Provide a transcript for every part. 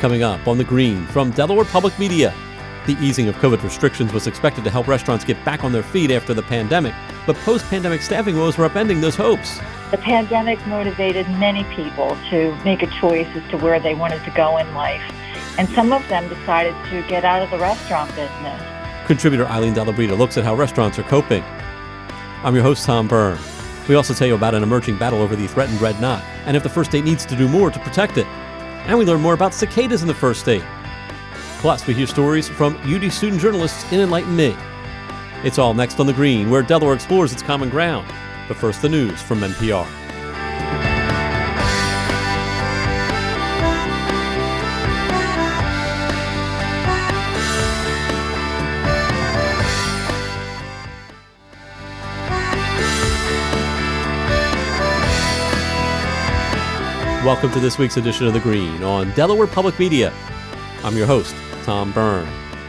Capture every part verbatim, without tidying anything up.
Coming up on The Green from Delaware Public Media. The easing of COVID restrictions was expected to help restaurants get back on their feet after the pandemic, but post-pandemic staffing woes were upending those hopes. The pandemic motivated many people to make a choice as to where they wanted to go in life, and some of them decided to get out of the restaurant business. Contributor Eileen Dalla Brita looks at how restaurants are coping. I'm your host, Tom Byrne. We also tell you about an emerging battle over the threatened red knot, and if the first state needs to do more to protect it. And we learn more about cicadas in the first state. Plus, we hear stories from U D student journalists in Enlighten Me. It's all next on The Green, where Delaware explores its common ground. But first, the news from N P R. Welcome to this week's edition of The Green on Delaware Public Media. I'm your host, Tom Byrne.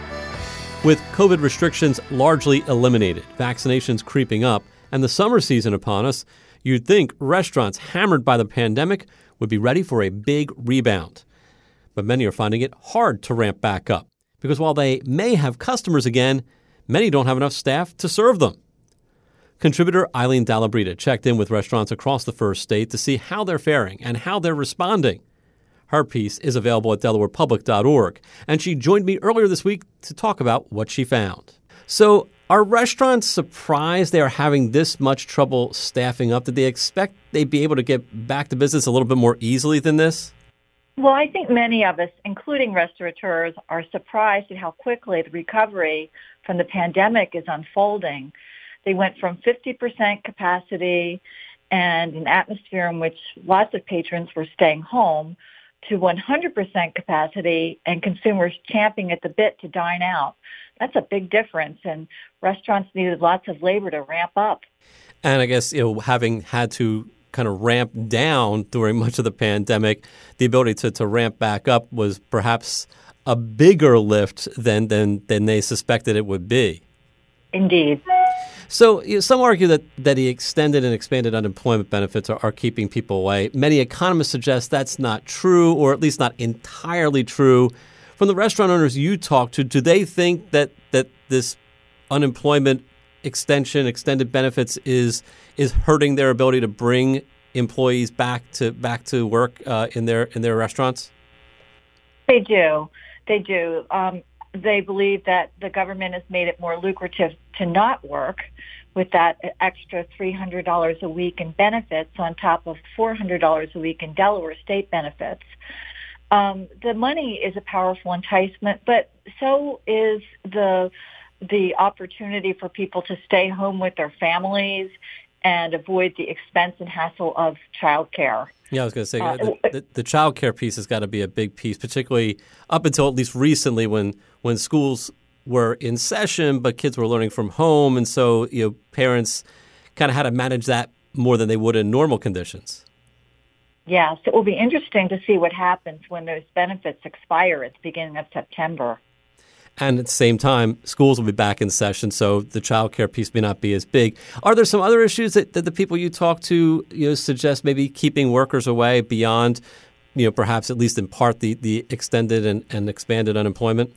With COVID restrictions largely eliminated, vaccinations creeping up, and the summer season upon us, you'd think restaurants hammered by the pandemic would be ready for a big rebound. But many are finding it hard to ramp back up, because while they may have customers again, many don't have enough staff to serve them. Contributor Eileen Dalla Brita checked in with restaurants across the first state to see how they're faring and how they're responding. Her piece is available at delaware public dot org, and she joined me earlier this week to talk about what she found. So, are restaurants surprised they are having this much trouble staffing up? Did they expect they'd be able to get back to business a little bit more easily than this? Well, I think many of us, including restaurateurs, are surprised at how quickly the recovery from the pandemic is unfolding. They went from fifty percent capacity and an atmosphere in which lots of patrons were staying home to one hundred percent capacity and consumers champing at the bit to dine out. That's a big difference, and restaurants needed lots of labor to ramp up. And I guess, you know, having had to kind of ramp down during much of the pandemic, the ability to, to ramp back up was perhaps a bigger lift than, than, than they suspected it would be. Indeed. So you know, some argue that, that the extended and expanded unemployment benefits are, are keeping people away. Many economists suggest that's not true, or at least not entirely true. From the restaurant owners you talk to, do they think that, that this unemployment extension, extended benefits is is hurting their ability to bring employees back to back to work uh, in their in their restaurants? They do. They do. Um, they believe that the government has made it more lucrative to not work with that extra three hundred dollars a week in benefits on top of four hundred dollars a week in Delaware state benefits. Um, the money is a powerful enticement, but so is the the opportunity for people to stay home with their families and avoid the expense and hassle of childcare. Yeah, I was going to say, uh, the, the, the child care piece has got to be a big piece, particularly up until at least recently when, when schools were in session, but kids were learning from home. And so, you know, parents kind of had to manage that more than they would in normal conditions. Yes, it will be interesting to see what happens when those benefits expire at the beginning of September. And at the same time, schools will be back in session, so the child care piece may not be as big. Are there some other issues that, that the people you talk to, you know, suggest maybe keeping workers away beyond, you know, perhaps at least in part the, the extended and, and expanded unemployment?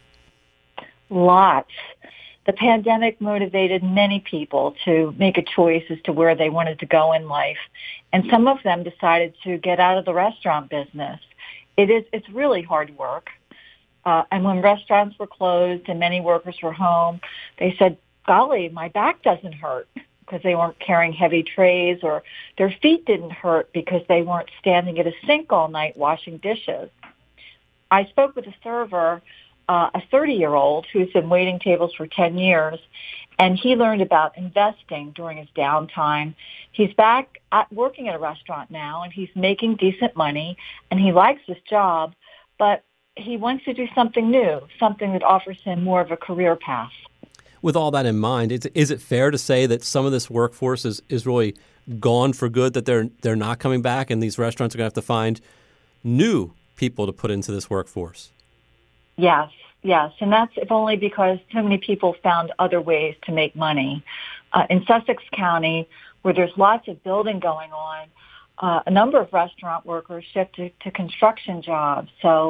Lots. The pandemic motivated many people to make a choice as to where they wanted to go in life. And some of them decided to get out of the restaurant business. It is, it's really hard work. Uh, and when restaurants were closed and many workers were home, they said, golly, my back doesn't hurt because they weren't carrying heavy trays, or their feet didn't hurt because they weren't standing at a sink all night washing dishes. I spoke with a server, uh, a thirty-year-old who's been waiting tables for ten years, and he learned about investing during his downtime. He's back at working at a restaurant now, and he's making decent money, and he likes his job, but he wants to do something new, something that offers him more of a career path. With all that in mind, is, is it fair to say that some of this workforce is, is really gone for good, that they're they're not coming back, and these restaurants are going to have to find new people to put into this workforce? Yes, yes. And that's if only because so many people found other ways to make money. Uh, in Sussex County, where there's lots of building going on, uh, a number of restaurant workers shifted to construction jobs. So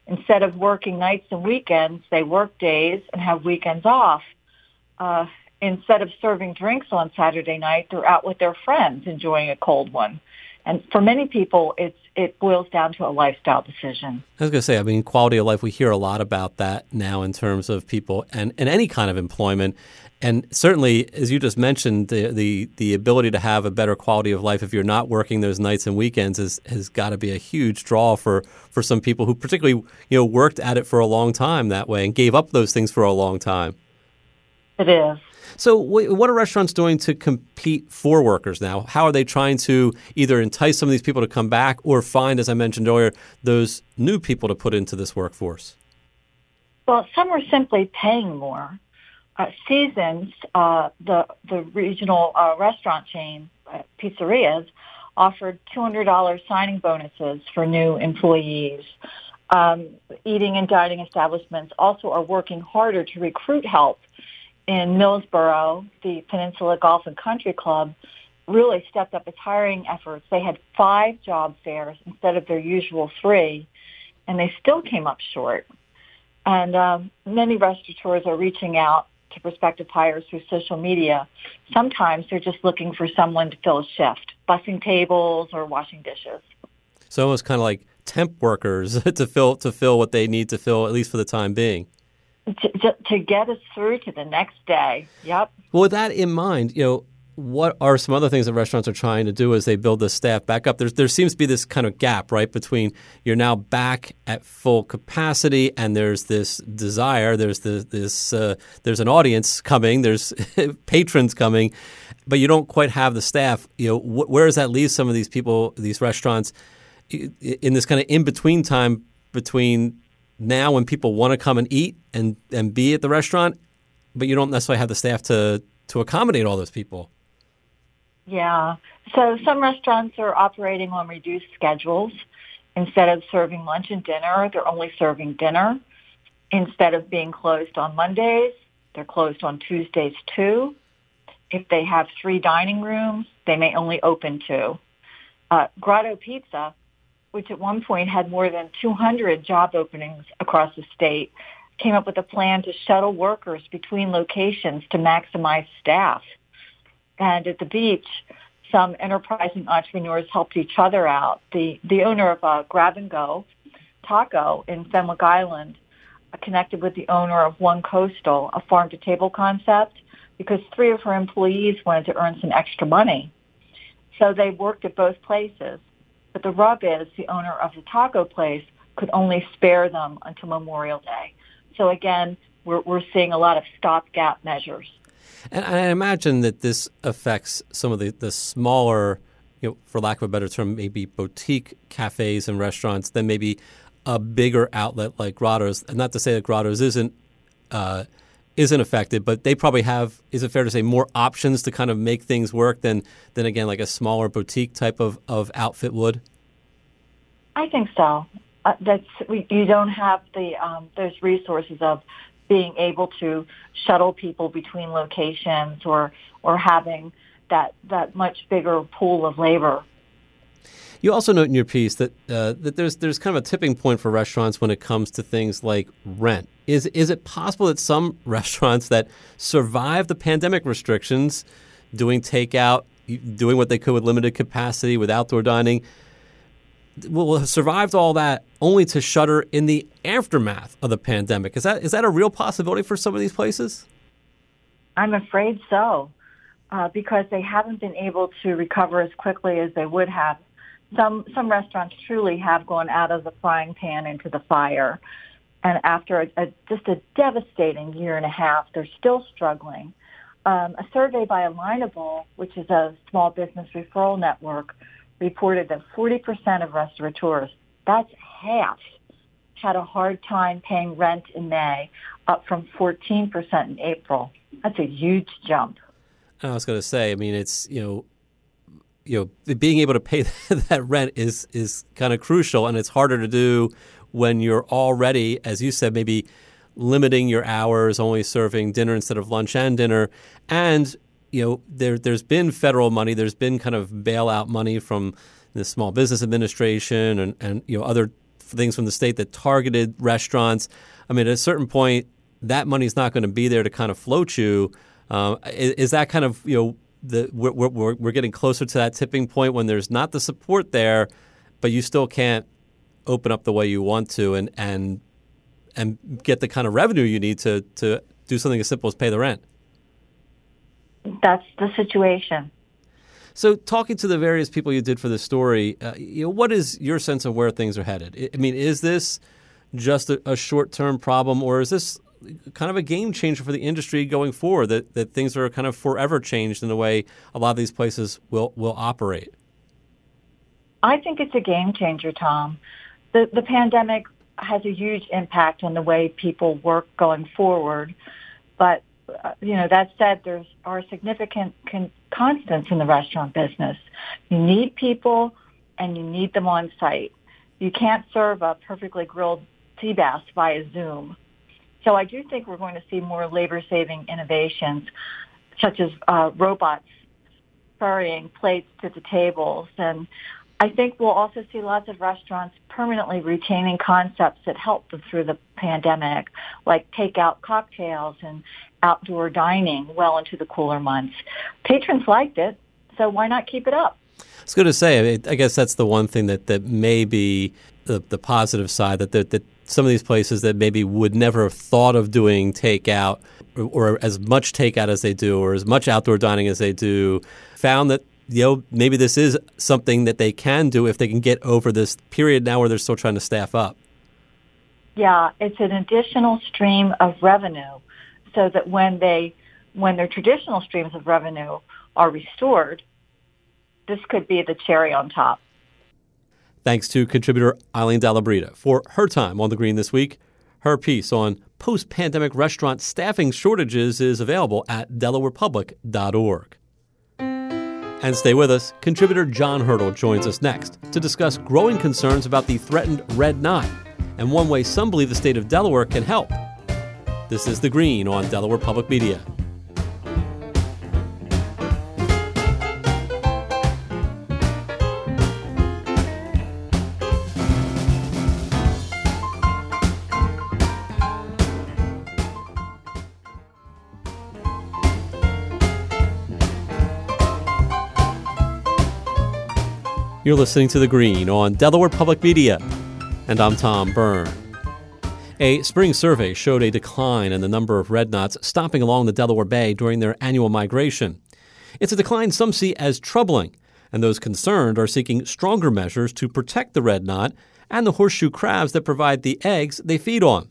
instead of working nights and weekends, they work days and have weekends off. Uh, instead of serving drinks on Saturday night, they're out with their friends enjoying a cold one. And for many people, it's it boils down to a lifestyle decision. I was going to say, I mean, quality of life, we hear a lot about that now in terms of people and, and any kind of employment. And certainly, as you just mentioned, the, the the ability to have a better quality of life if you're not working those nights and weekends is, has got to be a huge draw for, for some people who particularly, you know, worked at it for a long time that way and gave up those things for a long time. It is. So what are restaurants doing to compete for workers now? How are they trying to either entice some of these people to come back or find, as I mentioned earlier, those new people to put into this workforce? Well, some are simply paying more. Uh, Seasons, uh, the the regional uh, restaurant chain, uh, pizzerias, offered two hundred dollars signing bonuses for new employees. Um, eating and dining establishments also are working harder to recruit help. In Millsboro, the Peninsula Golf and Country Club really stepped up its hiring efforts. They had five job fairs instead of their usual three, and they still came up short. And um, many restaurateurs are reaching out to prospective hires through social media. Sometimes they're just looking for someone to fill a shift, bussing tables or washing dishes. So almost kind of like temp workers to fill to fill what they need to fill, at least for the time being. To, to get us through to the next day. Yep. Well, with that in mind, you know, what are some other things that restaurants are trying to do as they build the staff back up? There's, there seems to be this kind of gap, right, between you're now back at full capacity and there's this desire, there's the, this, uh, there's an audience coming, there's patrons coming, but you don't quite have the staff. You know, wh- where does that leave some of these people, these restaurants, in this kind of in-between time between now when people want to come and eat and, and be at the restaurant, but you don't necessarily have the staff to, to accommodate all those people? Yeah. So some restaurants are operating on reduced schedules. Instead of serving lunch and dinner, they're only serving dinner. Instead of being closed on Mondays, they're closed on Tuesdays too. If they have three dining rooms, they may only open two. Uh, Grotto Pizza, which at one point had more than two hundred job openings across the state, came up with a plan to shuttle workers between locations to maximize staff. And at the beach, some enterprising entrepreneurs helped each other out. The the owner of uh, Grab and Go Taco in Fenwick Island uh, connected with the owner of One Coastal, a farm-to-table concept, because three of her employees wanted to earn some extra money. So they worked at both places. But the rub is the owner of the taco place could only spare them until Memorial Day. So again, we're, we're seeing a lot of stopgap measures. And I imagine that this affects some of the, the smaller, you know, for lack of a better term, maybe boutique cafes and restaurants than maybe a bigger outlet like Grotto's. And not to say that Grotto's isn't uh, isn't affected, but they probably have, is it fair to say, more options to kind of make things work than, than again, like a smaller boutique type of, of outfit would? I think so. Uh, that's we, you don't have the um, those resources of being able to shuttle people between locations or or having that that much bigger pool of labor. You also note in your piece that uh, that there's there's kind of a tipping point for restaurants when it comes to things like rent. Is is it possible that some restaurants that survive the pandemic restrictions, doing takeout, doing what they could with limited capacity, with outdoor dining, will have survived all that only to shutter in the aftermath of the pandemic? Is that is that a real possibility for some of these places? I'm afraid so, uh, because they haven't been able to recover as quickly as they would have. Some some restaurants truly have gone out of the frying pan into the fire. And after a, a, just a devastating year and a half, they're still struggling. Um, a survey by Alignable, which is a small business referral network, reported that forty percent of restaurateurs, that's half, had a hard time paying rent in May, up from fourteen percent in April. That's a huge jump. I was going to say, I mean, it's, you know, you know, being able to pay that rent is is kind of crucial, and it's harder to do when you're already, as you said, maybe limiting your hours, only serving dinner instead of lunch and dinner. And, you know, there, there's been federal money, there's been kind of bailout money from the Small Business Administration and, and, you know, other things from the state that targeted restaurants. I mean, at a certain point, that money's not going to be there to kind of float you. Uh, is, is that kind of, you know, the we're, we're we're getting closer to that tipping point when there's not the support there, but you still can't open up the way you want to and and and get the kind of revenue you need to to do something as simple as pay the rent? That's the situation. So talking to the various people you did for this story, uh, you know, what is your sense of where things are headed? I mean, is this just a, a short-term problem, or is this kind of a game changer for the industry going forward, that, that things are kind of forever changed in the way a lot of these places will, will operate? I think it's a game changer, Tom. The, the pandemic has a huge impact on the way people work going forward. But, uh, you know, that said, there are significant con- constants in the restaurant business. You need people and you need them on site. You can't serve a perfectly grilled sea bass via Zoom. So I do think we're going to see more labor-saving innovations, such as uh, robots ferrying plates to the tables. And I think we'll also see lots of restaurants permanently retaining concepts that helped them through the pandemic, like takeout cocktails and outdoor dining well into the cooler months. Patrons liked it, so why not keep it up? It's good to say. I, mean, I guess that's the one thing that, that may be the, the positive side, that, that, that some of these places that maybe would never have thought of doing takeout or, or as much takeout as they do or as much outdoor dining as they do found that, you know, maybe this is something that they can do if they can get over this period now where they're still trying to staff up. Yeah, it's an additional stream of revenue so that when they when their traditional streams of revenue are restored, this could be the cherry on top. Thanks to contributor Eileen Dalabrita for her time on The Green this week. Her piece on post-pandemic restaurant staffing shortages is available at delaware public dot org. And stay with us. Contributor John Hurdle joins us next to discuss growing concerns about the threatened red knot and one way some believe the state of Delaware can help. This is The Green on Delaware Public Media. You're listening to The Green on Delaware Public Media, and I'm Tom Byrne. A spring survey showed a decline in the number of red knots stopping along the Delaware Bay during their annual migration. It's a decline some see as troubling, and those concerned are seeking stronger measures to protect the red knot and the horseshoe crabs that provide the eggs they feed on.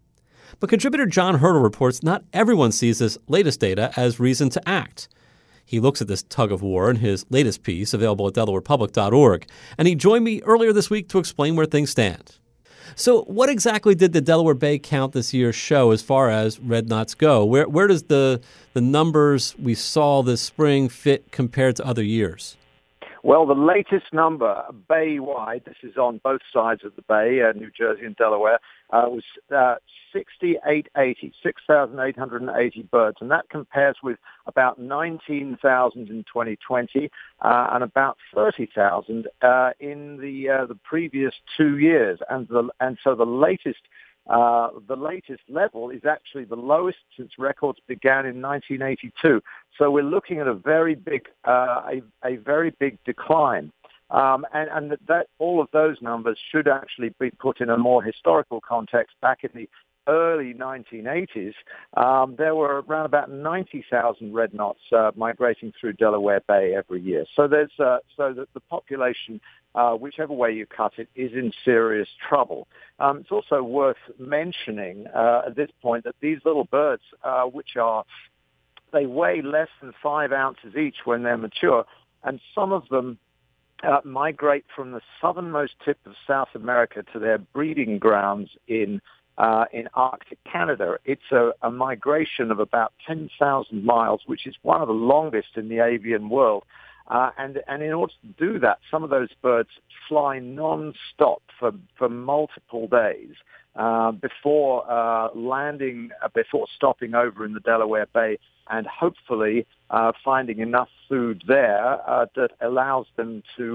But contributor John Hurdle reports not everyone sees this latest data as reason to act. He looks at this tug-of-war in his latest piece, available at delaware public dot org, and he joined me earlier this week to explain where things stand. So what exactly did the Delaware Bay count this year show as far as red knots go? Where where does the, the numbers we saw this spring fit compared to other years? Well, the latest number, bay-wide, this is on both sides of the bay, uh, New Jersey and Delaware, uh, was uh, six thousand eight hundred eighty, six thousand eight hundred eighty birds, and that compares with about nineteen thousand in twenty twenty uh, and about thirty thousand uh, in the uh, the previous two years. And the, and so the latest Uh, the latest level is actually the lowest since records began in nineteen eighty-two. So we're looking at a very big, uh, a, a very big decline, um, and, and that, that all of those numbers should actually be put in a more historical context. Back in the early nineteen eighties, um, there were around about ninety thousand red knots uh, migrating through Delaware Bay every year. So there's uh, so that the population, uh, whichever way you cut it, is in serious trouble. Um, it's also worth mentioning uh, at this point that these little birds, uh, which are they weigh less than five ounces each when they're mature, and some of them uh, migrate from the southernmost tip of South America to their breeding grounds in Uh, in Arctic Canada. It's a, a migration of about ten thousand miles, which is one of the longest in the avian world. Uh, and, and in order to do that, some of those birds fly non-stop for, for multiple days uh, before uh, landing, uh, before stopping over in the Delaware Bay and hopefully uh, finding enough food there uh, that allows them to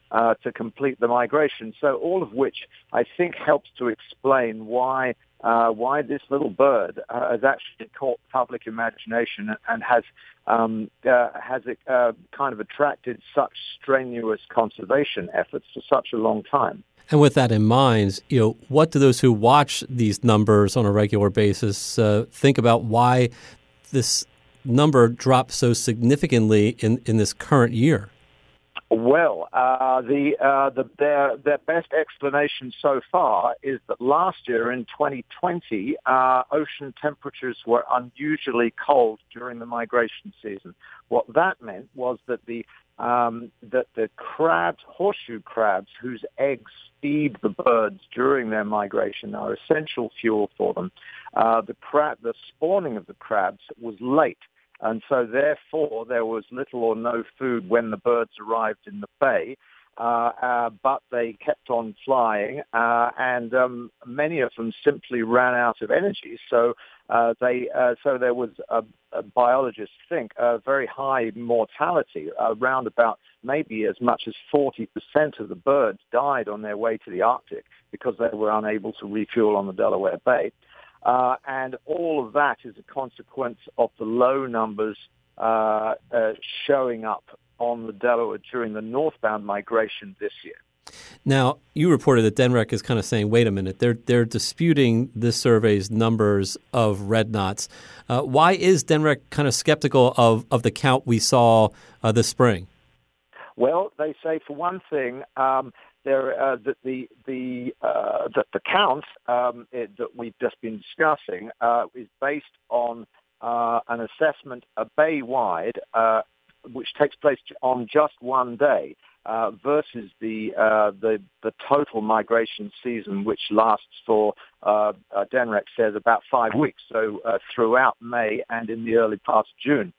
uh, to complete the migration. So all of which I think helps to explain why uh, why this little bird uh, has actually caught public imagination and has um, uh, has uh, kind of attracted such strenuous conservation efforts for such a long time. And with that in mind, you know, what do those who watch these numbers on a regular basis uh, think about why this number dropped so significantly in, in this current year? Well, uh, the, uh, the their their best explanation so far is that last year in twenty twenty, uh, ocean temperatures were unusually cold during the migration season. What that meant was that the um, that the crabs, horseshoe crabs, whose eggs feed the birds during their migration, are essential fuel for them. Uh, the crab, the spawning of the crabs was late. And so, therefore, there was little or no food when the birds arrived in the bay, uh, uh, but they kept on flying, uh, and um, many of them simply ran out of energy. So, uh, they, uh, so there was, a, a biologists think, a very high mortality, around about maybe as much as forty percent of the birds died on their way to the Arctic because they were unable to refuel on the Delaware Bay. Uh, and all of that is a consequence of the low numbers uh, uh, showing up on the Delaware during the northbound migration this year. Now, you reported that D N R E C is kind of saying, wait a minute, they're they're disputing this survey's numbers of red knots. Uh, why is D N R E C kind of skeptical of, of the count we saw uh, this spring? Well, they say, for one thing, um, There, uh, that the the uh, that the count um, it, that we've just been discussing uh, is based on uh, an assessment a bay-wide, uh, which takes place on just one day, uh, versus the uh, the the total migration season, which lasts for uh, uh, D N R E C says about five weeks, so uh, throughout May and in the early part of June.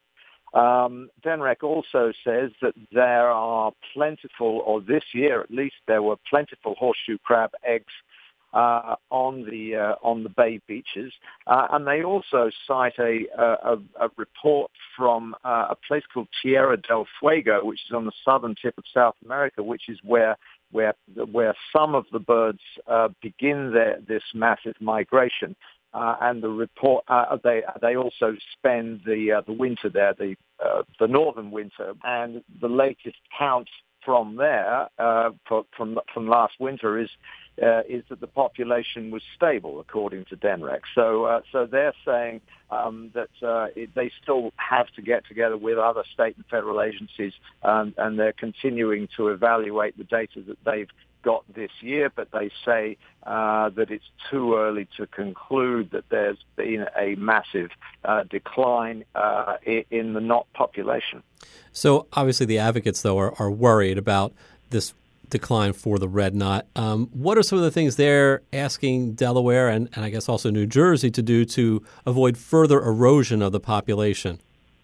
Um, D N R E C also says that there are plentiful, or this year at least, there were plentiful horseshoe crab eggs uh, on the uh, on the bay beaches, uh, and they also cite a a, a report from uh, a place called Tierra del Fuego, which is on the southern tip of South America, which is where where where some of the birds uh, begin their this massive migration. Uh, and the report, uh, they they also spend the uh, the winter there, the uh, the northern winter, and the latest count from there, uh, from from last winter, is uh, is that the population was stable according to D N R E C. So uh, so they're saying um, that uh, it, they still have to get together with other state and federal agencies, um, and they're continuing to evaluate the data that they've got this year, but they say uh, that it's too early to conclude that there's been a massive uh, decline uh, in the knot population. So obviously the advocates, though, are, are worried about this decline for the red knot. Um, what are some of the things they're asking Delaware and, and I guess also New Jersey to do to avoid further erosion of the population?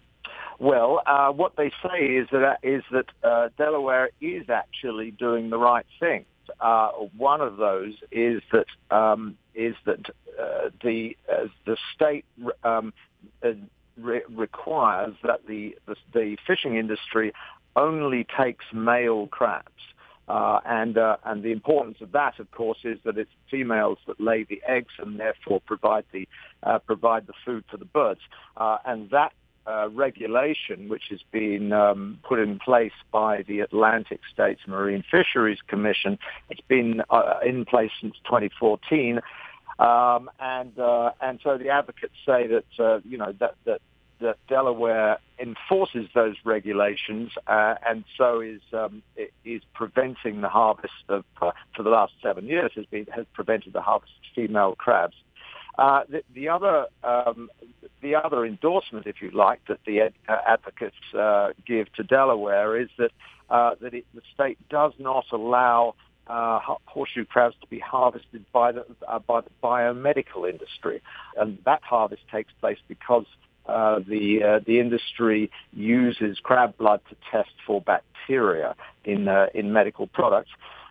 Well, uh, what they say is that is that uh, Delaware is actually doing the right thing. Uh, one of those is that um, is that uh, the uh, the state um, uh, re- requires that the, the the fishing industry only takes male crabs. Uh, and uh, and the importance of that, of course, is that it's females that lay the eggs and therefore provide the uh, provide the food for the birds. Uh, and that uh, regulation, which has been um, put in place by the Atlantic States Marine Fisheries Commission, it's been uh, in place since twenty fourteen. Um, and uh, and so the advocates say that uh, you know that that. that Delaware enforces those regulations, uh, and so is um, is preventing the harvest of, uh, for the last seven years, has been has prevented the harvest of female crabs. Uh, the, the other um, the other endorsement, if you like, that the uh, advocates uh, give to Delaware is that uh, that it, the state does not allow Uh, horseshoe crabs to be harvested by the uh, by the biomedical industry, and that harvest takes place because uh, the uh, the industry uses crab blood to test for bacteria in uh, in medical products.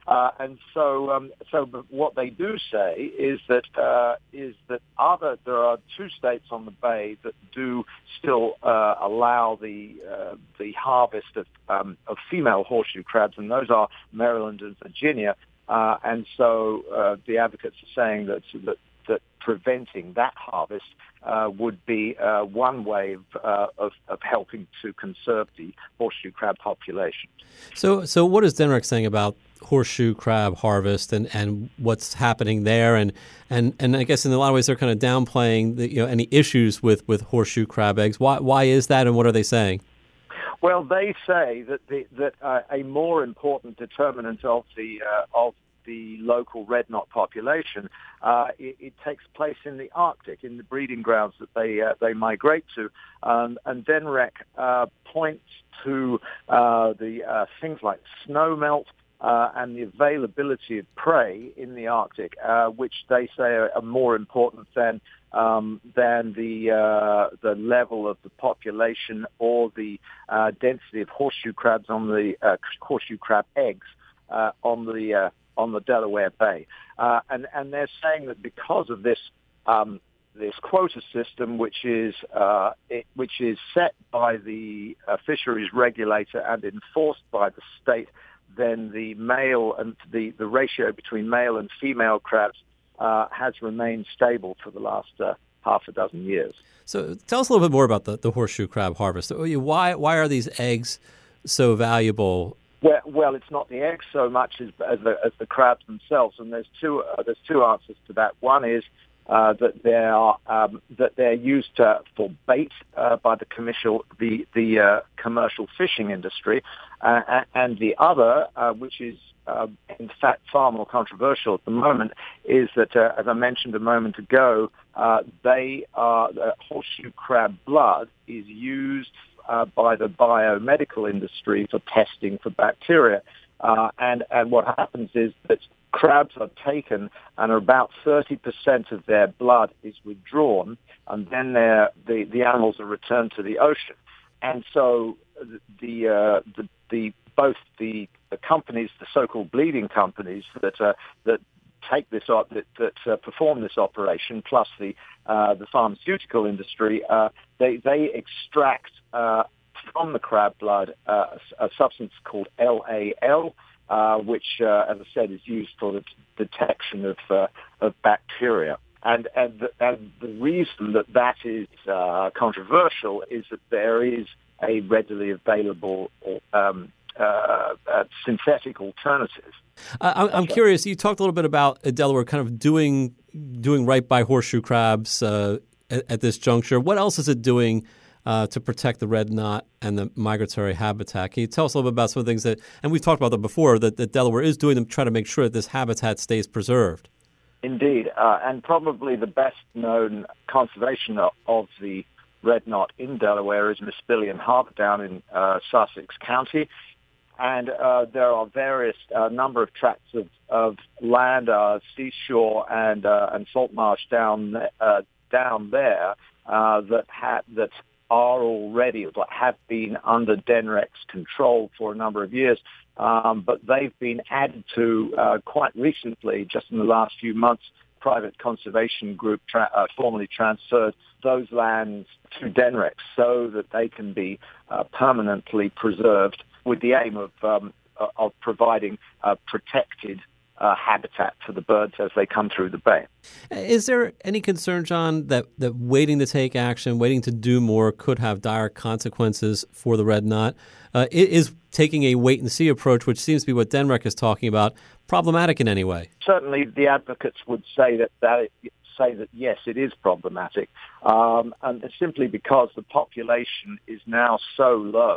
Uh, and so, um, so what they do say is that uh, is that other there are two states on the bay that do still uh, allow the uh, the harvest of um, of female horseshoe crabs, and those are Maryland and Virginia. Uh, and so uh, the advocates are saying that that, that preventing that harvest uh, would be uh, one way of, uh, of of helping to conserve the horseshoe crab population. So, so what is D N R E C saying about horseshoe crab harvest and, and what's happening there? And, and and I guess in a lot of ways they're kind of downplaying the, you know, any issues with, with horseshoe crab eggs. Why why is that, and what are they saying? Well, they say that the, that uh, a more important determinant of the uh, of the local red knot population uh, it, it takes place in the Arctic, in the breeding grounds that they uh, they migrate to, um, and D N R E C uh, points to uh, the uh, things like snow melt. Uh, and the availability of prey in the Arctic, uh, which they say are, are more important than um, than the uh, the level of the population or the uh, density of horseshoe crabs on the uh, horseshoe crab eggs uh, on the uh, on the Delaware Bay, uh, and and they're saying that because of this. Um, This quota system, which is uh, it, which is set by the uh, fisheries regulator and enforced by the state, then the male and the, the ratio between male and female crabs uh, has remained stable for the last uh, half a dozen years. So, tell us a little bit more about the, the horseshoe crab harvest. Why why are these eggs so valuable? Well, well, it's not the eggs so much as, as, the, as the crabs themselves, and there's two uh, there's two answers to that. One is Uh, that they are um, that they're used uh, for bait uh, by the commercial the the uh, commercial fishing industry, uh, and the other, uh, which is uh, in fact far more controversial at the moment, is that uh, as I mentioned a moment ago, uh, they are the horseshoe crab blood is used uh, by the biomedical industry for testing for bacteria, uh, and and what happens is that crabs are taken and about thirty percent of their blood is withdrawn, and then the, the animals are returned to the ocean. And so the, uh, the, the both the, the companies, the so-called bleeding companies that uh, that take this op- that, that uh, perform this operation, plus the uh, the pharmaceutical industry, uh, they they extract uh, from the crab blood uh, a substance called L A L. Uh, which, uh, as I said, is used for the t- detection of uh, of bacteria. And and the, and the reason that that is uh, controversial is that there is a readily available um, uh, uh, synthetic alternative. Uh, I'm curious. You talked a little bit about Delaware kind of doing doing right by horseshoe crabs uh, at, at this juncture. What else is it doing Uh, to protect the red knot and the migratory habitat? Can you tell us a little bit about some of the things that, and we've talked about them before, that, that Delaware is doing to try to make sure that this habitat stays preserved? Indeed, uh, and probably the best known conservation of, of the red knot in Delaware is Mespillian Harbor down in uh, Sussex County. And uh, there are various uh, number of tracts of, of land, uh, seashore and uh, and salt marsh down uh, down there uh, that ha- that are already, have been under D N R E C's control for a number of years, um, but they've been added to uh, quite recently, just in the last few months. Private conservation group tra- uh, formally transferred those lands to D N R E C so that they can be uh, permanently preserved, with the aim of um, of providing uh, protected Uh, habitat for the birds as they come through the bay. Is there any concern, John, that, that waiting to take action, waiting to do more could have dire consequences for the red knot? Uh, is taking a wait-and-see approach, which seems to be what D N R E C is talking about, problematic in any way? Certainly the advocates would say that, that it, say that yes, it is problematic, um, and simply because the population is now so low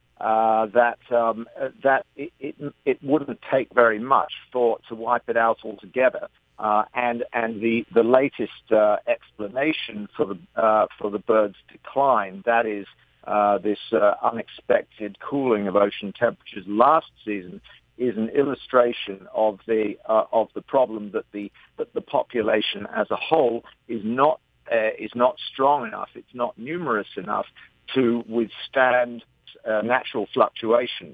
Uh, that um, that it, it it wouldn't take very much for to wipe it out altogether, uh, and and the the latest uh, explanation for the uh, for the birds' decline, that is uh, this uh, unexpected cooling of ocean temperatures last season, is an illustration of the uh, of the problem that the that the population as a whole is not uh, is not strong enough. It's not numerous enough to withstand Uh, natural fluctuations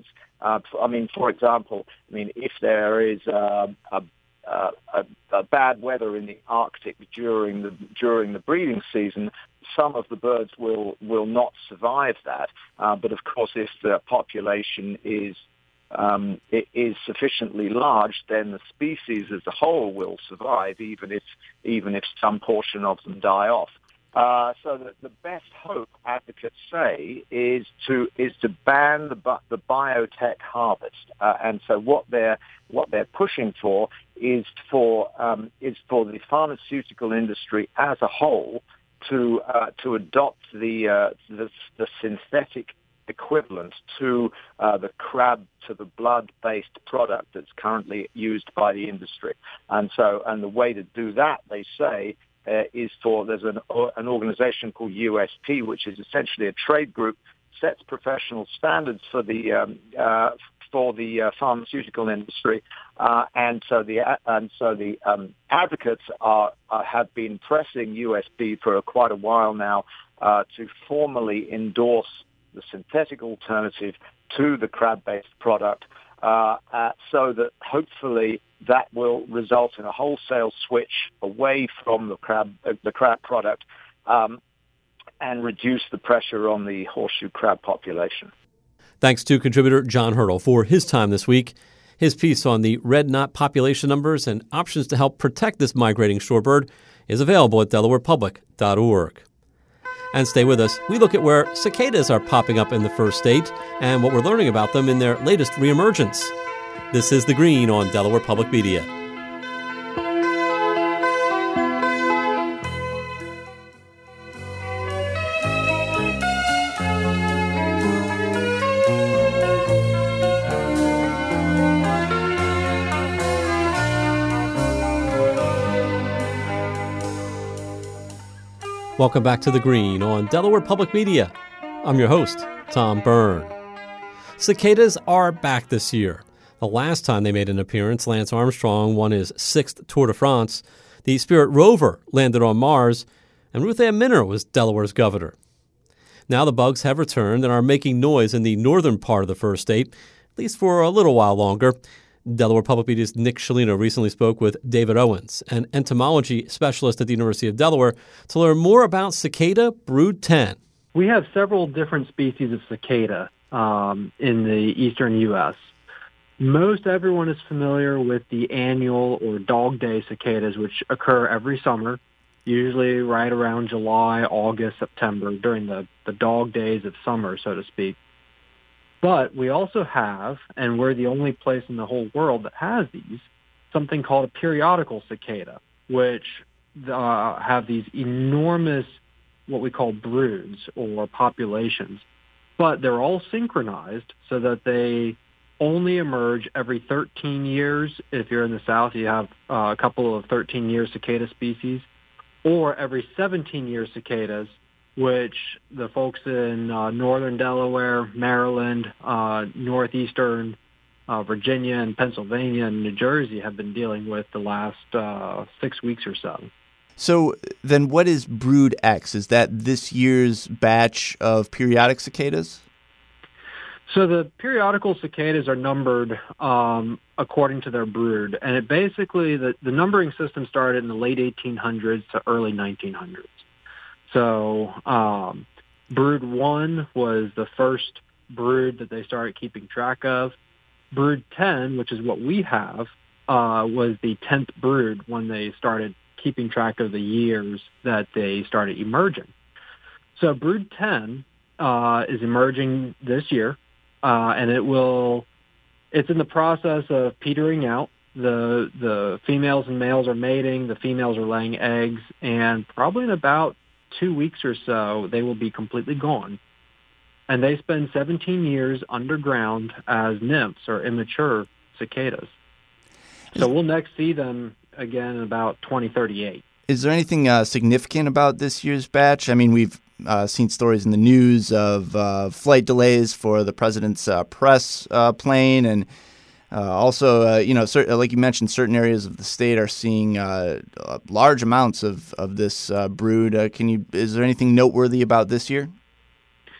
Uh, I mean, for example, I mean, if there is uh, a, a, a, a bad weather in the Arctic during the during the breeding season, some of the birds will will not survive that. Uh, but of course, if the population is um, it is sufficiently large, then the species as a whole will survive, even if even if some portion of them die off. Uh, so the, the best hope, advocates say, is to is to ban the the biotech harvest. Uh, and so what they're what they're pushing for is for um, is for the pharmaceutical industry as a whole to uh, to adopt the, uh, the the synthetic equivalent to uh, the crab to the blood based product that's currently used by the industry. And so and the way to do that, they say, Uh, is for, there's an, an organization called U S P, which is essentially a trade group, sets professional standards for the um, uh, for the uh, pharmaceutical industry, uh, and so the and so the um, advocates are, are have been pressing U S P for a, quite a while now uh, to formally endorse the synthetic alternative to the crab-based product, uh, uh, so that hopefully that will result in a wholesale switch away from the crab, uh, the crab product, um, and reduce the pressure on the horseshoe crab population. Thanks to contributor John Hurdle for his time this week. His piece on the red knot population numbers and options to help protect this migrating shorebird is available at delaware public dot org. And stay with us. We look at where cicadas are popping up in the first state and what we're learning about them in their latest reemergence. This is The Green on Delaware Public Media. Welcome back to The Green on Delaware Public Media. I'm your host, Tom Byrne. Cicadas are back this year. The last time they made an appearance, Lance Armstrong won his sixth Tour de France. The Spirit rover landed on Mars, and Ruth Ann Minner was Delaware's governor. Now the bugs have returned and are making noise in the northern part of the first state, at least for a little while longer. Delaware Public Media's Nick Scialino recently spoke with David Owens, an entomology specialist at the University of Delaware, to learn more about cicada brood ten. We have several different species of cicada um, in the eastern U S Most everyone is familiar with the annual or dog day cicadas, which occur every summer, usually right around July, August, September, during the, the dog days of summer, so to speak. But we also have, and we're the only place in the whole world that has these, something called a periodical cicada, which uh, have these enormous, what we call broods or populations. But they're all synchronized so that they only emerge every thirteen years. If you're in the South, you have uh, a couple of thirteen-year cicada species, or every seventeen-year cicadas, which the folks in uh, northern Delaware, Maryland, uh, northeastern uh, Virginia, and Pennsylvania, and New Jersey have been dealing with the last uh, six weeks or so. So then what is Brood X? Is that this year's batch of periodic cicadas? So the periodical cicadas are numbered um, according to their brood, and it basically, the, the numbering system started in the late eighteen hundreds to early nineteen hundreds. So um, brood one was the first brood that they started keeping track of. Brood ten, which is what we have, uh, was the tenth brood when they started keeping track of the years that they started emerging. So brood ten uh, is emerging this year. Uh, and it will, it's in the process of petering out. The the females and males are mating, the females are laying eggs, and probably in about two weeks or so, they will be completely gone. And they spend seventeen years underground as nymphs or immature cicadas. So we'll next see them again in about twenty thirty-eight. Is there anything uh, significant about this year's batch? I mean, we've uh, seen stories in the news of uh, flight delays for the president's uh, press uh, plane, and uh, also, uh, you know, cert- like you mentioned, certain areas of the state are seeing uh, large amounts of of this uh, brood. Uh, can you? Is there anything noteworthy about this year?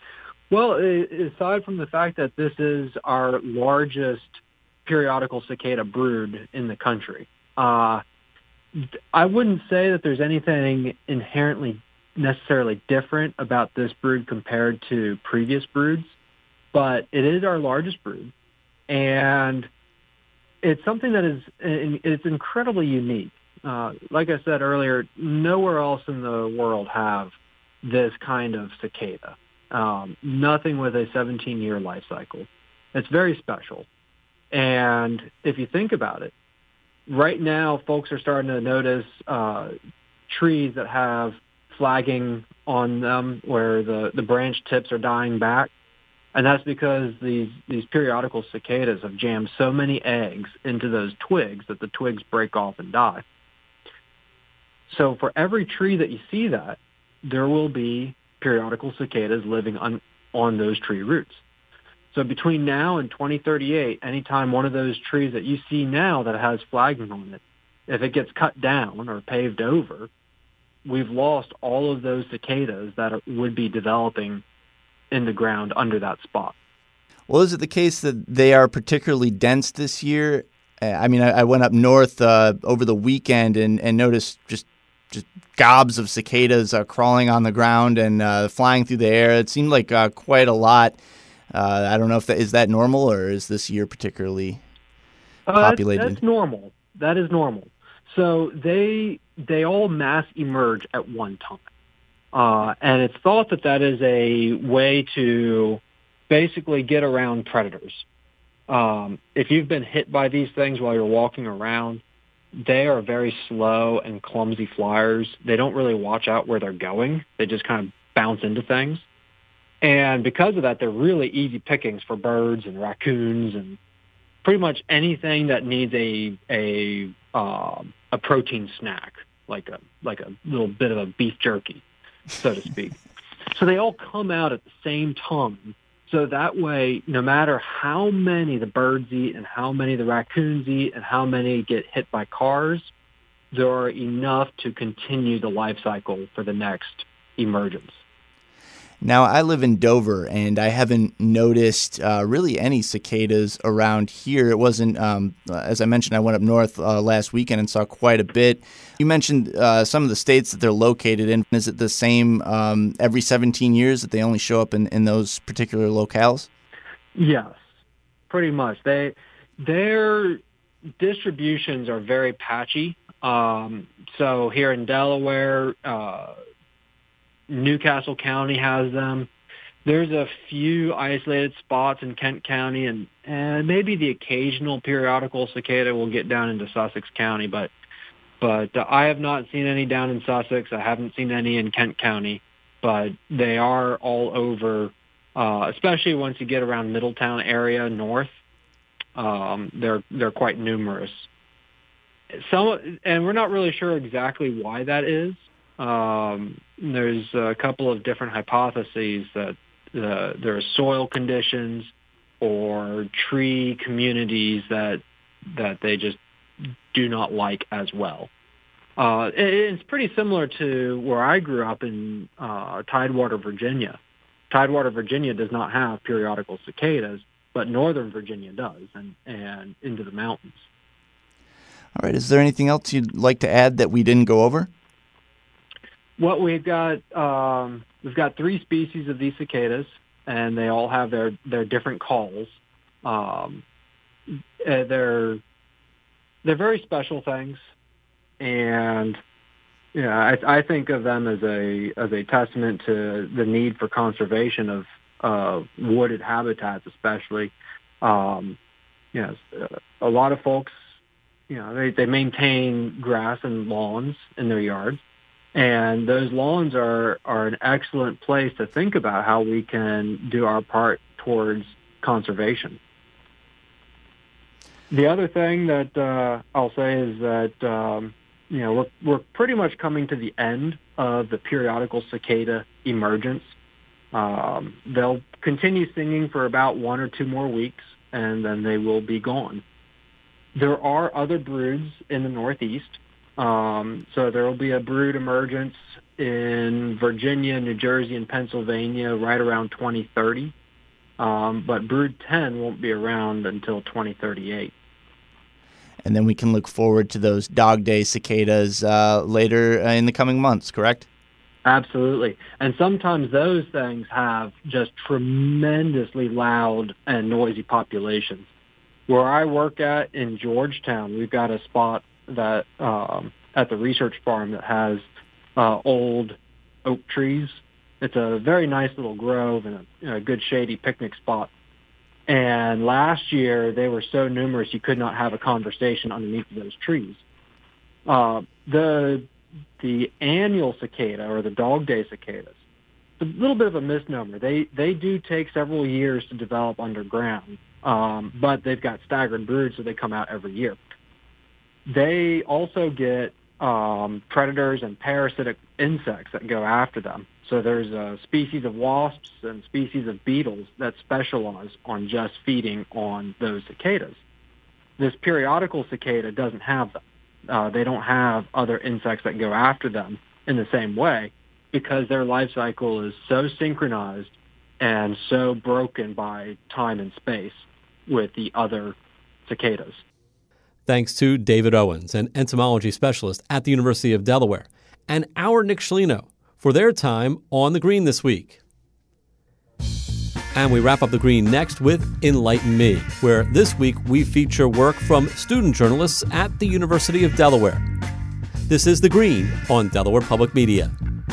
Well, aside from the fact that this is our largest periodical cicada brood in the country, uh, I wouldn't say that there's anything inherently necessarily different about this brood compared to previous broods, but it is our largest brood, and it's something that is it's incredibly unique. Uh, like I said earlier, nowhere else in the world have this kind of cicada. Um, nothing with a seventeen-year life cycle. It's very special. And if you think about it, right now folks are starting to notice uh, trees that have flagging on them where the, the branch tips are dying back. And that's because these, these periodical cicadas have jammed so many eggs into those twigs that the twigs break off and die. So for every tree that you see that, there will be periodical cicadas living on, on those tree roots. So between now and twenty thirty-eight, anytime one of those trees that you see now that has flagging on it, if it gets cut down or paved over, we've lost all of those cicadas that are, would be developing in the ground under that spot. Well, is it the case that they are particularly dense this year? I mean, I, I went up north uh, over the weekend and, and noticed just just gobs of cicadas uh, crawling on the ground and uh, flying through the air. It seemed like uh, quite a lot. Uh, I don't know if that is that normal, or is this year particularly populated? Uh, that's, that's normal. That is normal. So they they all mass emerge at one time, uh, and it's thought that that is a way to basically get around predators. Um, if you've been hit by these things while you're walking around, they are very slow and clumsy flyers. They don't really watch out where they're going. They just kind of bounce into things. And because of that, they're really easy pickings for birds and raccoons and pretty much anything that needs a a uh, a protein snack, like a like a little bit of a beef jerky, so to speak. So they all come out at the same time. So that way, no matter how many the birds eat and how many the raccoons eat and how many get hit by cars, there are enough to continue the life cycle for the next emergence. Now, I live in Dover, and I haven't noticed uh, really any cicadas around here. It wasn't, um, as I mentioned, I went up north uh, last weekend and saw quite a bit. You mentioned uh, some of the states that they're located in. Is it the same um, every seventeen years that they only show up in, in those particular locales? Yes, pretty much. They Their distributions are very patchy. Um, so here in Delaware, uh, Newcastle County has them. There's a few isolated spots in Kent County, and, and maybe the occasional periodical cicada will get down into Sussex County, but but uh, I have not seen any down in Sussex. I haven't seen any in Kent County, but they are all over, uh, especially once you get around Middletown area north. Um, they're they're quite numerous. Some, and we're not really sure exactly why that is. Um, there's a couple of different hypotheses that uh, there are soil conditions or tree communities that that they just do not like as well. Uh, it, it's pretty similar to where I grew up in uh, Tidewater, Virginia. Tidewater, Virginia does not have periodical cicadas, but Northern Virginia does, and, and into the mountains. All right. Is there anything else you'd like to add that we didn't go over? What we've got, um, we've got three species of these cicadas, and they all have their, their different calls. Um, they're they're very special things, and yeah, I, I think of them as a as a testament to the need for conservation of uh, wooded habitats, especially. Um, you know, a lot of folks, you know, they, they maintain grass and lawns in their yards. And those lawns are, are an excellent place to think about how we can do our part towards conservation. The other thing that uh, I'll say is that, um, you know, we're, we're pretty much coming to the end of the periodical cicada emergence. Um, they'll continue singing for about one or two more weeks, and then they will be gone. There are other broods in the Northeast. Um, so there will be a brood emergence in Virginia, New Jersey, and Pennsylvania right around twenty thirty. Um, but Brood ten won't be around until twenty thirty-eight. And then we can look forward to those Dog Day cicadas uh, later in the coming months, correct? Absolutely. And sometimes those things have just tremendously loud and noisy populations. Where I work at in Georgetown, we've got a spot that um, at the research farm that has uh, old oak trees. It's a very nice little grove and a, a good shady picnic spot. And last year, they were so numerous you could not have a conversation underneath those trees. Uh, the the annual cicada, or the Dog Day cicadas, it's a little bit of a misnomer. They they do take several years to develop underground, um, but they've got staggered broods, so they come out every year. They also get um, predators and parasitic insects that go after them. So there's a species of wasps and species of beetles that specialize on just feeding on those cicadas. This periodical cicada doesn't have them. Uh, they don't have other insects that go after them in the same way because their life cycle is so synchronized and so broken by time and space with the other cicadas. Thanks to David Owens, an entomology specialist at the University of Delaware, and our Nick Scalino for their time on The Green this week. And we wrap up The Green next with Enlighten Me, where this week we feature work from student journalists at the University of Delaware. This is The Green on Delaware Public Media.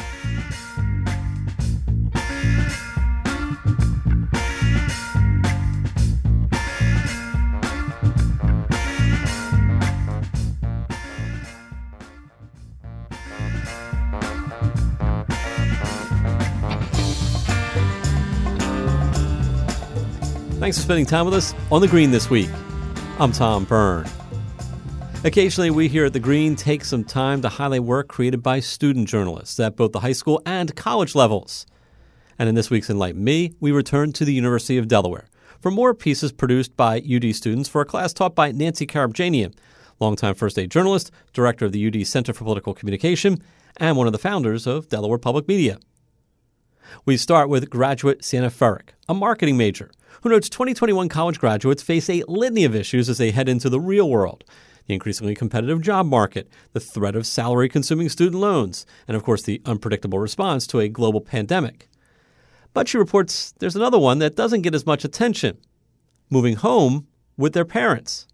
Thanks for spending time with us on The Green this week. I'm Tom Byrne. Occasionally, we here at The Green take some time to highlight work created by student journalists at both the high school and college levels. And in this week's Enlighten Me, we return to the University of Delaware for more pieces produced by U D students for a class taught by Nancy Karabjanian, longtime first aid journalist, director of the U D Center for Political Communication, and one of the founders of Delaware Public Media. We start with graduate Sienna Ferrick, a marketing major, who notes twenty twenty-one college graduates face a litany of issues as they head into the real world. The increasingly competitive job market, the threat of salary-consuming student loans, and of course the unpredictable response to a global pandemic. But she reports there's another one that doesn't get as much attention: moving home with their parents.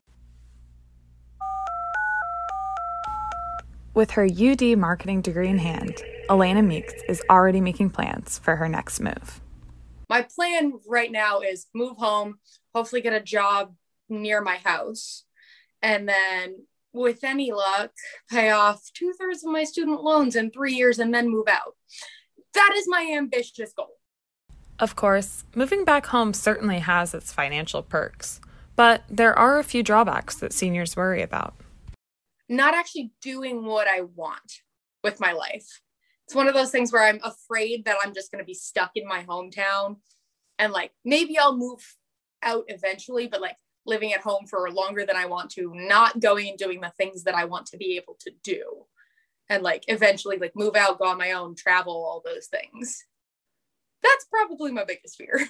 With her U D marketing degree in hand, Elena Meeks is already making plans for her next move. My plan right now is move home, hopefully get a job near my house, and then with any luck, pay off two-thirds of my student loans in three years and then move out. That is my ambitious goal. Of course, moving back home certainly has its financial perks, but there are a few drawbacks that seniors worry about. Not actually doing what I want with my life. It's one of those things where I'm afraid that I'm just going to be stuck in my hometown and like, maybe I'll move out eventually, but like living at home for longer than I want to, not going and doing the things that I want to be able to do. And like, eventually like move out, go on my own, travel, all those things. That's probably my biggest fear.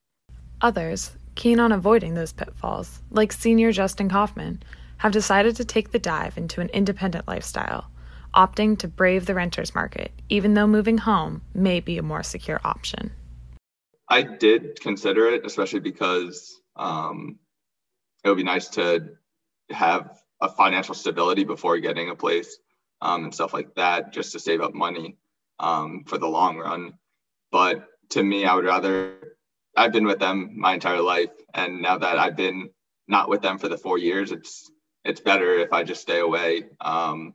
Others, keen on avoiding those pitfalls, like senior Justin Kaufman, have decided to take the dive into an independent lifestyle, opting to brave the renter's market, even though moving home may be a more secure option. I did consider it, especially because um, it would be nice to have a financial stability before getting a place um, and stuff like that, just to save up money um, for the long run. But to me, I would rather, I've been with them my entire life. And now that I've been not with them for the four years, it's it's better if I just stay away um,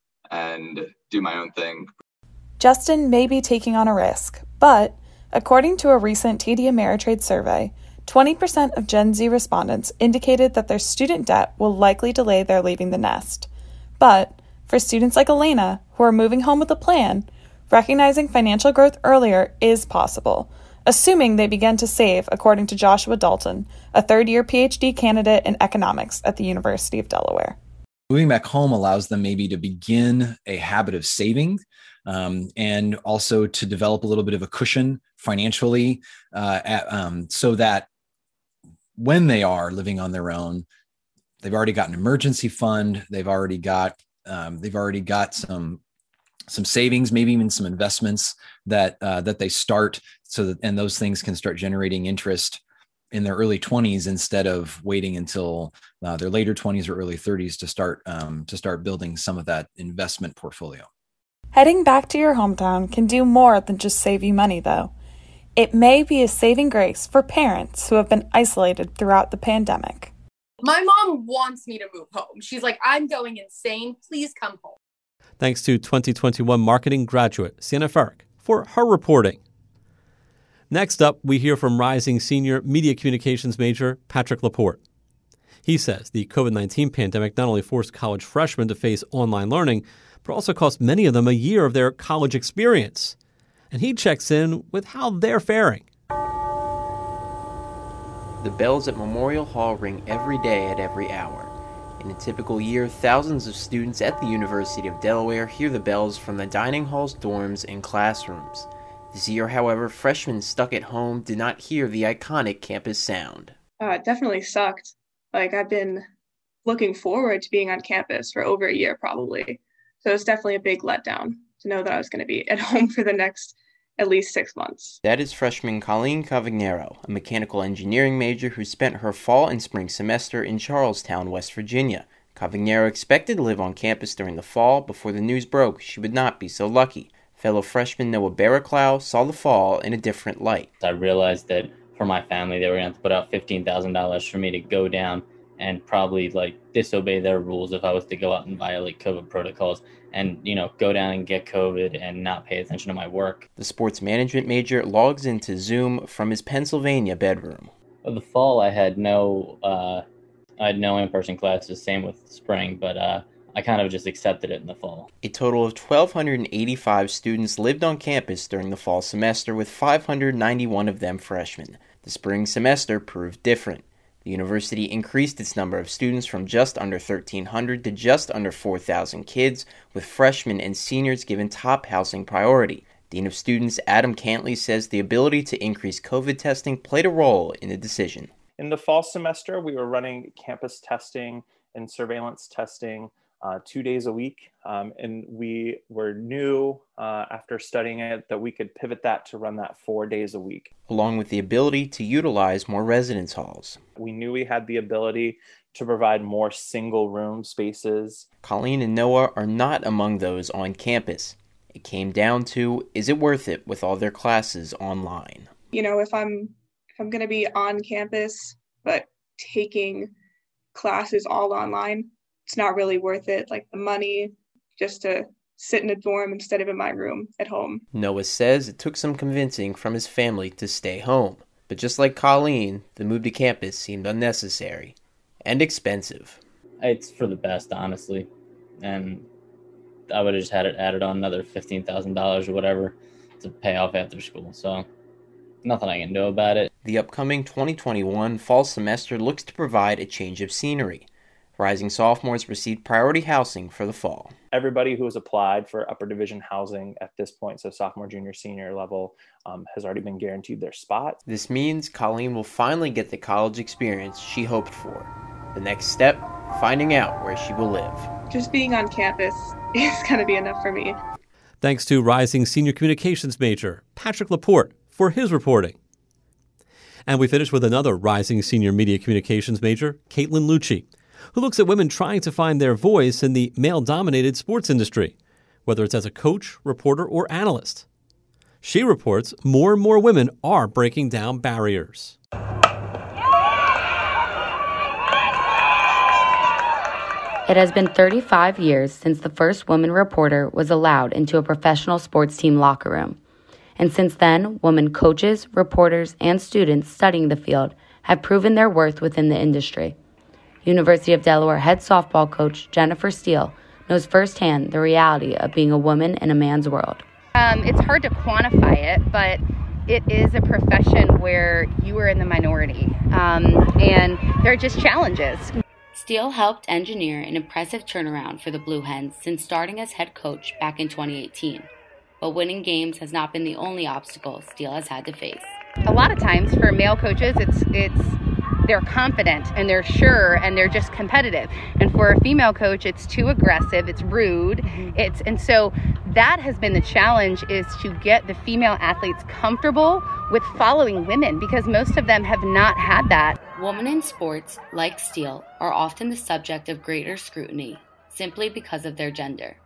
and do my own thing. Justin may be taking on a risk, but according to a recent T D Ameritrade survey, twenty percent of Gen Z respondents indicated that their student debt will likely delay their leaving the nest. But for students like Elena, who are moving home with a plan, recognizing financial growth earlier is possible, assuming they begin to save, according to Joshua Dalton, a third-year P H D candidate in economics at the University of Delaware. Moving back home allows them maybe to begin a habit of saving um, and also to develop a little bit of a cushion financially uh, at, um, so that when they are living on their own, they've already got an emergency fund. They've already got um, they've already got some some savings, maybe even some investments that uh, that they start so that, and those things can start generating interest in their early twenties instead of waiting until uh, their later twenties or early thirties to start um, to start building some of that investment portfolio. Heading back to your hometown can do more than just save you money, though. It may be a saving grace for parents who have been isolated throughout the pandemic. My mom wants me to move home. She's like, I'm going insane. Please come home. Thanks to twenty twenty-one marketing graduate Sienna Ferrick for her reporting. Next up, we hear from rising senior media communications major Patrick Laporte. He says the covid nineteen pandemic not only forced college freshmen to face online learning, but also cost many of them a year of their college experience. And he checks in with how they're faring. The bells at Memorial Hall ring every day at every hour. In a typical year, thousands of students at the University of Delaware hear the bells from the dining halls, dorms, and classrooms. This year, however, freshmen stuck at home did not hear the iconic campus sound. Uh, it definitely sucked. Like, I've been looking forward to being on campus for over a year, probably. So it's definitely a big letdown to know that I was going to be at home for the next at least six months. That is freshman Colleen Cavagnero, a mechanical engineering major who spent her fall and spring semester in Charlestown, West Virginia. Cavagnero expected to live on campus during the fall. Before the news broke, she would not be so lucky. Fellow freshman Noah Barraclough saw the fall in a different light. I realized that for my family, they were going to have to put out fifteen thousand dollars for me to go down and probably like disobey their rules if I was to go out and violate COVID protocols and, you know, go down and get COVID and not pay attention to my work. The sports management major logs into Zoom from his Pennsylvania bedroom. For the fall, I had no, uh, I had no in-person classes, same with spring, but uh, I kind of just accepted it in the fall. A total of one thousand two hundred eighty-five students lived on campus during the fall semester, with five hundred ninety-one of them freshmen. The spring semester proved different. The university increased its number of students from just under thirteen hundred to just under four thousand kids, with freshmen and seniors given top housing priority. Dean of Students Adam Cantley says the ability to increase COVID testing played a role in the decision. In the fall semester, we were running campus testing and surveillance testing uh, two days a week, um, and we were new uh, after studying it that we could pivot that to run that four days a week. Along with the ability to utilize more residence halls. We knew we had the ability to provide more single room spaces. Colleen and Noah are not among those on campus. It came down to, is it worth it with all their classes online? You know, if I'm if I'm going to be on campus, but taking classes all online, it's not really worth it. Like the money just to sit in a dorm instead of in my room at home. Noah says it took some convincing from his family to stay home. But just like Colleen, the move to campus seemed unnecessary and expensive. It's for the best, honestly. And I would have just had it added on another fifteen thousand dollars or whatever to pay off after school. So nothing I can do about it. The upcoming twenty twenty-one fall semester looks to provide a change of scenery. Rising sophomores received priority housing for the fall. Everybody who has applied for upper division housing at this point, so sophomore, junior, senior level, um, has already been guaranteed their spot. This means Colleen will finally get the college experience she hoped for. The next step, finding out where she will live. Just being on campus is going to be enough for me. Thanks to rising senior communications major Patrick Laporte for his reporting. And we finish with another rising senior media communications major, Caitlin Lucci, who looks at women trying to find their voice in the male-dominated sports industry, whether it's as a coach, reporter, or analyst. She reports more and more women are breaking down barriers. It has been thirty-five years since the first woman reporter was allowed into a professional sports team locker room. And since then, women coaches, reporters, and students studying the field have proven their worth within the industry. University of Delaware head softball coach Jennifer Steele knows firsthand the reality of being a woman in a man's world. Um, it's hard to quantify it, but it is a profession where you are in the minority, um, and there are just challenges. Steele helped engineer an impressive turnaround for the Blue Hens since starting as head coach back in twenty eighteen. But winning games has not been the only obstacle Steele has had to face. A lot of times for male coaches, it's it's they're confident and they're sure and they're just competitive. And for a female coach, it's too aggressive, it's rude, mm-hmm. it's and so that has been the challenge, is to get the female athletes comfortable with following women, because most of them have not had that. Women in sports, like Steele, are often the subject of greater scrutiny simply because of their gender.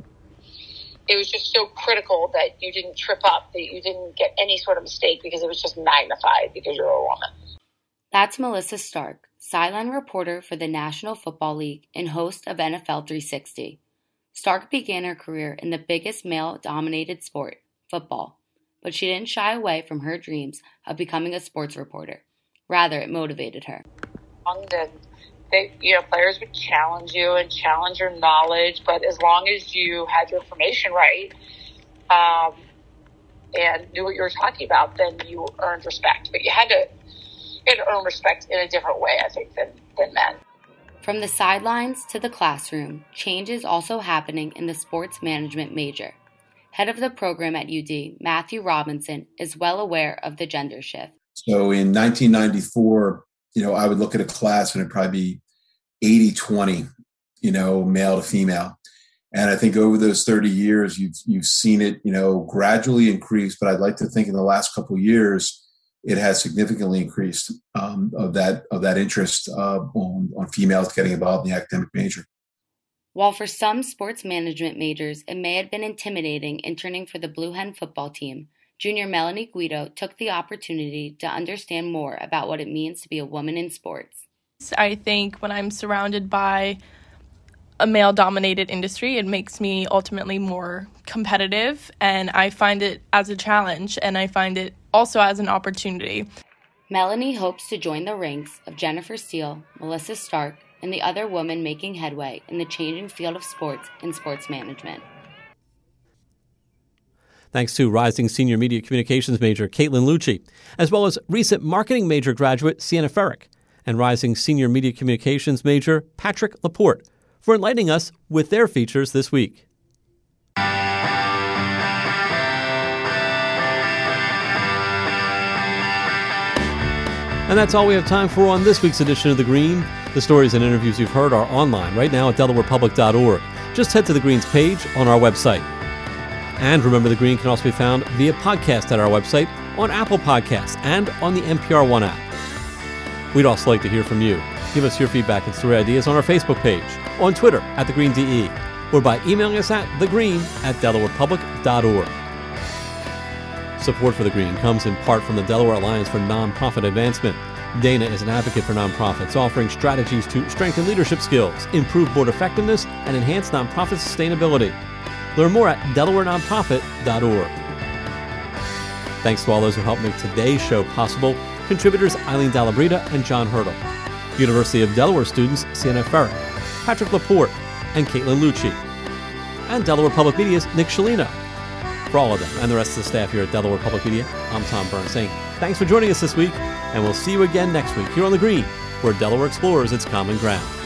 It was just so critical that you didn't trip up, that you didn't get any sort of mistake, because it was just magnified because you're a woman. That's Melissa Stark, sideline reporter for the National Football League and host of N F L three sixty. Stark began her career in the biggest male-dominated sport, football, but she didn't shy away from her dreams of becoming a sports reporter. Rather, it motivated her. And they, you know, players would challenge you and challenge your knowledge, but as long as you had your information right um, and knew what you were talking about, then you earned respect. But you had to, you had to earn respect in a different way, I think, than, than men. From the sidelines to the classroom, change is also happening in the sports management major. Head of the program at U D, Matthew Robinson, is well aware of the gender shift. So in nineteen ninety-four, you know, I would look at a class and it'd probably be eighty twenty, you know, male to female. And I think over those thirty years, you've you've seen it, you know, gradually increase. But I'd like to think in the last couple of years, it has significantly increased um, of that of that interest uh, on, on females getting involved in the academic major. While for some sports management majors, it may have been intimidating interning for the Blue Hen football team, junior Melanie Guido took the opportunity to understand more about what it means to be a woman in sports. I think when I'm surrounded by a male-dominated industry, it makes me ultimately more competitive, and I find it as a challenge, and I find it also as an opportunity. Melanie hopes to join the ranks of Jennifer Steele, Melissa Stark, and the other women making headway in the changing field of sports and sports management. Thanks to rising senior media communications major Caitlin Lucci, as well as recent marketing major graduate Sienna Ferrick, and rising senior media communications major Patrick Laporte, for enlightening us with their features this week. And that's all we have time for on this week's edition of The Green. The stories and interviews you've heard are online right now at delaware public dot org. Just head to The Green's page on our website. And remember, The Green can also be found via podcast at our website, on Apple Podcasts, and on the N P R One app. We'd also like to hear from you. Give us your feedback and story ideas on our Facebook page, on Twitter at The Green D E, or by emailing us at thegreen at delaware public dot org. Support for The Green comes in part from the Delaware Alliance for Nonprofit Advancement. Dana is an advocate for nonprofits, offering strategies to strengthen leadership skills, improve board effectiveness, and enhance nonprofit sustainability. Learn more at delaware nonprofit dot org. Thanks to all those who helped make today's show possible. Contributors Eileen Dalabrita and John Hurdle. University of Delaware students Sienna Ferrick, Patrick Laporte, and Caitlin Lucci. And Delaware Public Media's Nick Shalino. For all of them and the rest of the staff here at Delaware Public Media, I'm Tom Burns saying thanks for joining us this week, and we'll see you again next week here on The Green, where Delaware explores its common ground.